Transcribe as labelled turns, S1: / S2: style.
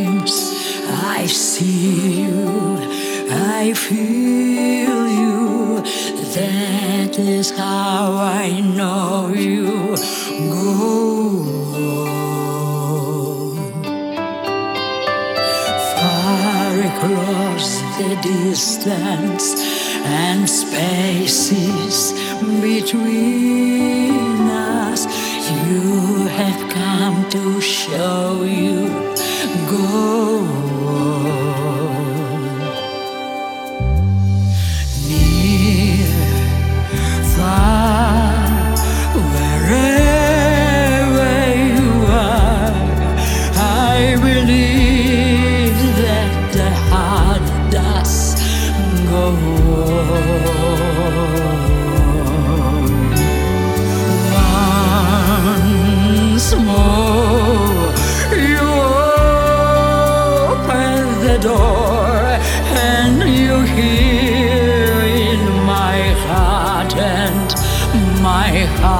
S1: dreams I see you, I feel you. That is how I know you go. Far across the distance and spaces between us, you have come to show you go. Near, far, wherever you are, I believe that the heart does go on. Once more, you open the door and you hear in my heart, and my heart